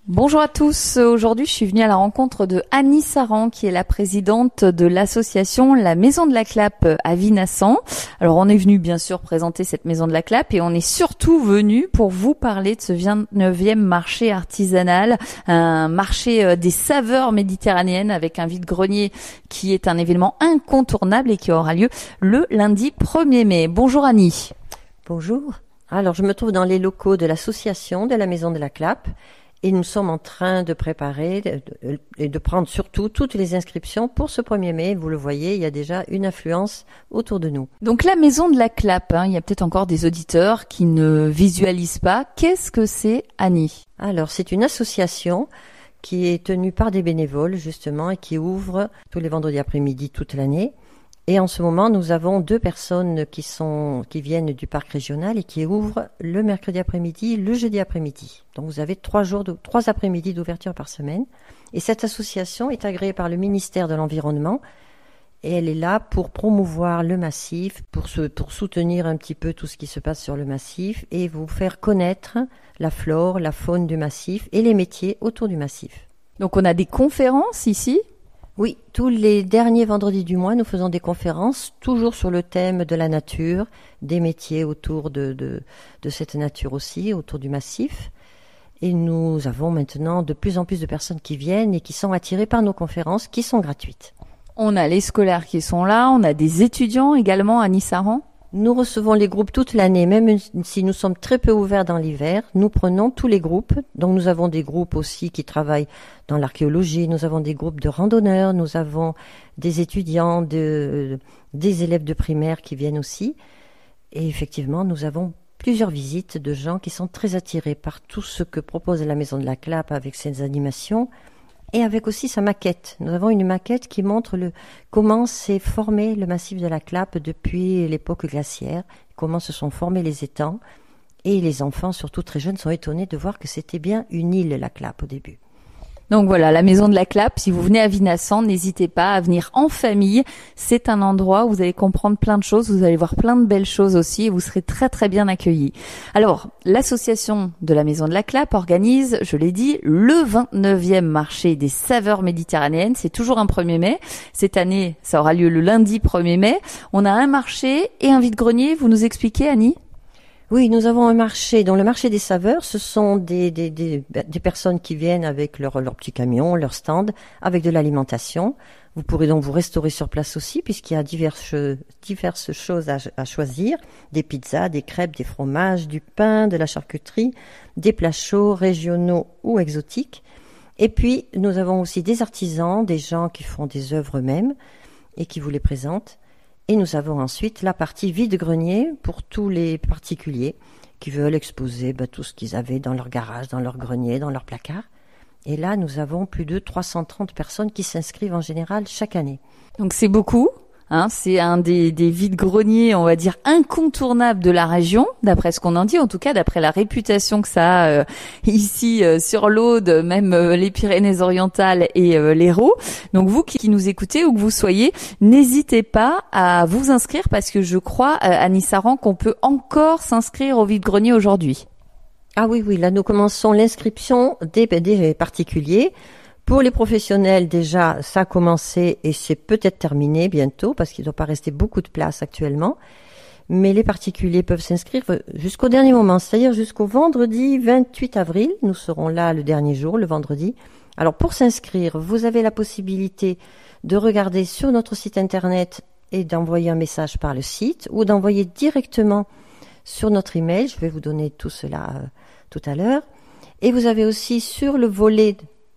Bonjour à tous. Aujourd'hui, je suis venue à la rencontre de Annie Saran, qui est la présidente de l'association La Maison de la Clappe à Vinassan. Alors, on est venu bien sûr présenter cette Maison de la Clappe et on est surtout venu pour vous parler de ce 29e marché artisanal, un marché des saveurs méditerranéennes avec un vide-grenier qui est un événement incontournable et qui aura lieu le lundi 1er mai. Bonjour Annie. Bonjour. Alors, je me trouve dans les locaux de l'association de La Maison de la Clappe. Et nous sommes en train de préparer et de prendre surtout toutes les inscriptions pour ce 1er mai. Vous le voyez, il y a déjà une affluence autour de nous. Donc la Maison de la Clappe, il y a peut-être encore des auditeurs qui ne visualisent pas. Qu'est-ce que c'est, Annie ? Alors, c'est une association qui est tenue par des bénévoles, justement, et qui ouvre tous les vendredis après-midi toute l'année. Et en ce moment, nous avons 2 personnes qui viennent du parc régional et qui ouvrent le mercredi après-midi, le jeudi après-midi. Donc vous avez 3 après-midi d'ouverture par semaine. Et cette association est agréée par le ministère de l'Environnement et elle est là pour promouvoir le massif, pour soutenir un petit peu tout ce qui se passe sur le massif et vous faire connaître la flore, la faune du massif et les métiers autour du massif. Donc on a des conférences ici ? Oui, tous les derniers vendredis du mois, nous faisons des conférences, toujours sur le thème de la nature, des métiers autour de cette nature aussi, autour du massif. Et nous avons maintenant de plus en plus de personnes qui viennent et qui sont attirées par nos conférences, qui sont gratuites. On a les scolaires qui sont là, on a des étudiants également à Annie Saran. Nous recevons les groupes toute l'année, même si nous sommes très peu ouverts dans l'hiver. Nous prenons tous les groupes. Donc nous avons des groupes aussi qui travaillent dans l'archéologie, nous avons des groupes de randonneurs, nous avons des étudiants, des élèves de primaire qui viennent aussi. Et effectivement, nous avons plusieurs visites de gens qui sont très attirés par tout ce que propose la Maison de la Clappe avec ses animations. Et avec aussi sa maquette. Nous avons une maquette qui montre comment s'est formé le massif de la Clappe depuis l'époque glaciaire, comment se sont formés les étangs. Et les enfants, surtout très jeunes, sont étonnés de voir que c'était bien une île, la Clappe, au début. Donc voilà, la Maison de la Clappe, si vous venez à Vinassan, n'hésitez pas à venir en famille. C'est un endroit où vous allez comprendre plein de choses, vous allez voir plein de belles choses aussi et vous serez très très bien accueillis. Alors, l'association de la Maison de la Clappe organise, je l'ai dit, le 29e marché des saveurs méditerranéennes. C'est toujours un 1er mai. Cette année, ça aura lieu le lundi 1er mai. On a un marché et un vide-grenier. Vous nous expliquez, Annie ? Oui, nous avons un marché, dont le marché des saveurs, ce sont des personnes qui viennent avec leur petit camion, leur stand, avec de l'alimentation. Vous pourrez donc vous restaurer sur place aussi, puisqu'il y a diverses choses à choisir. Des pizzas, des crêpes, des fromages, du pain, de la charcuterie, des plats chauds, régionaux ou exotiques. Et puis, nous avons aussi des artisans, des gens qui font des œuvres eux-mêmes et qui vous les présentent. Et nous avons ensuite la partie vide-grenier pour tous les particuliers qui veulent exposer tout ce qu'ils avaient dans leur garage, dans leur grenier, dans leur placard. Et là, nous avons plus de 330 personnes qui s'inscrivent en général chaque année. Donc c'est beaucoup. C'est un des vides-greniers, on va dire, incontournables de la région, d'après ce qu'on en dit, en tout cas d'après la réputation que ça a ici sur l'Aude, même les Pyrénées-Orientales et l'Hérault. Donc vous qui nous écoutez, où que vous soyez, n'hésitez pas à vous inscrire parce que je crois, Annie Saran, qu'on peut encore s'inscrire au vide-grenier aujourd'hui. Ah oui, là nous commençons l'inscription des particuliers. Pour les professionnels, déjà, ça a commencé et c'est peut-être terminé bientôt parce qu'il ne doit pas rester beaucoup de place actuellement. Mais les particuliers peuvent s'inscrire jusqu'au dernier moment, c'est-à-dire jusqu'au vendredi 28 avril. Nous serons là le dernier jour, le vendredi. Alors pour s'inscrire, vous avez la possibilité de regarder sur notre site internet et d'envoyer un message par le site ou d'envoyer directement sur notre email. Je vais vous donner tout cela tout à l'heure. Et vous avez aussi sur le volet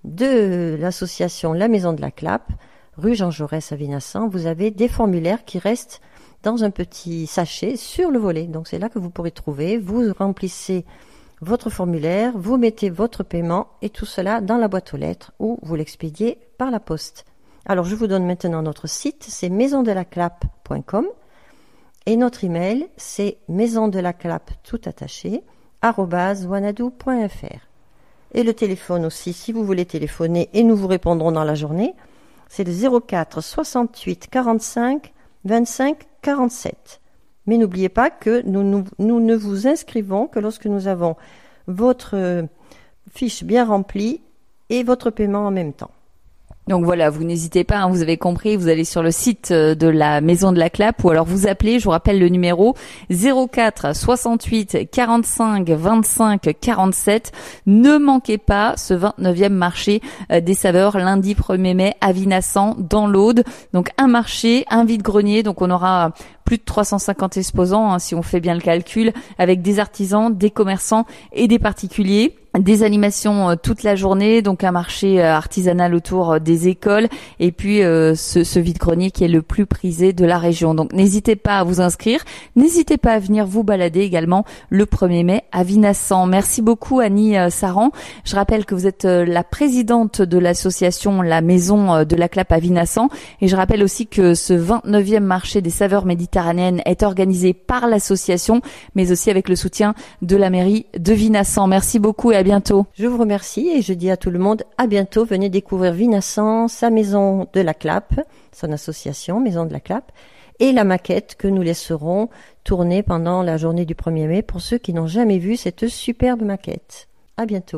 de l'association La Maison de la Clappe, rue Jean Jaurès à Vinassan, vous avez des formulaires qui restent dans un petit sachet sur le volet. Donc c'est là que vous pourrez trouver, vous remplissez votre formulaire, vous mettez votre paiement et tout cela dans la boîte aux lettres ou vous l'expédiez par la poste. Alors je vous donne maintenant notre site, c'est maisondelaclappe.com et notre email c'est maisondelaclappe tout attaché @wanadoo.fr. Et le téléphone aussi, si vous voulez téléphoner, et nous vous répondrons dans la journée, c'est le 04 68 45 25 47. Mais n'oubliez pas que nous ne vous inscrivons que lorsque nous avons votre fiche bien remplie et votre paiement en même temps. Donc voilà, vous n'hésitez pas, hein, vous avez compris, vous allez sur le site de la Maison de la Clap ou alors vous appelez, je vous rappelle le numéro 04 68 45 25 47. Ne manquez pas ce 29e marché des saveurs lundi 1er mai à Vinassan dans l'Aude. Donc un marché, un vide-grenier, donc on aura plus de 350 exposants, hein, si on fait bien le calcul, avec des artisans, des commerçants et des particuliers. Des animations toute la journée, donc un marché artisanal autour des écoles et puis ce vide-grenier qui est le plus prisé de la région. Donc n'hésitez pas à vous inscrire, n'hésitez pas à venir vous balader également le 1er mai à Vinassan. Merci beaucoup Annie Saran. Je rappelle que vous êtes la présidente de l'association La Maison de la Clap à Vinassan et je rappelle aussi que ce 29e marché des saveurs méditerranéennes est organisé par l'association mais aussi avec le soutien de la mairie de Vinassan. Merci beaucoup et à bientôt. Je vous remercie et je dis à tout le monde à bientôt. Venez découvrir Vinassan, sa maison de la Clap, son association Maison de la Clap et la maquette que nous laisserons tourner pendant la journée du 1er mai pour ceux qui n'ont jamais vu cette superbe maquette. À bientôt.